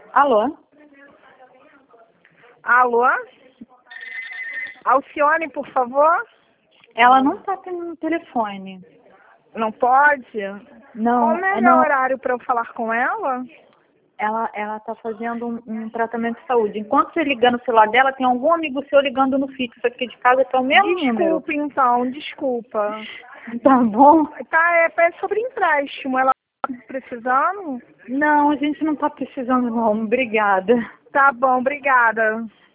Alô? Alô? Alcione, por favor? Ela não tá tendo telefone. Não pode? Não, Qual o melhor não. horário para eu falar com ela? Ela tá fazendo um tratamento de saúde. Enquanto você ligar no celular dela, tem algum amigo seu ligando no fixo aqui de casa, que é o mesmo número. Desculpa, então, desculpa. Tá bom? Tá, é sobre empréstimo. Ela tá precisando? Não, a gente não tá precisando não. Obrigada. Tá bom, obrigada.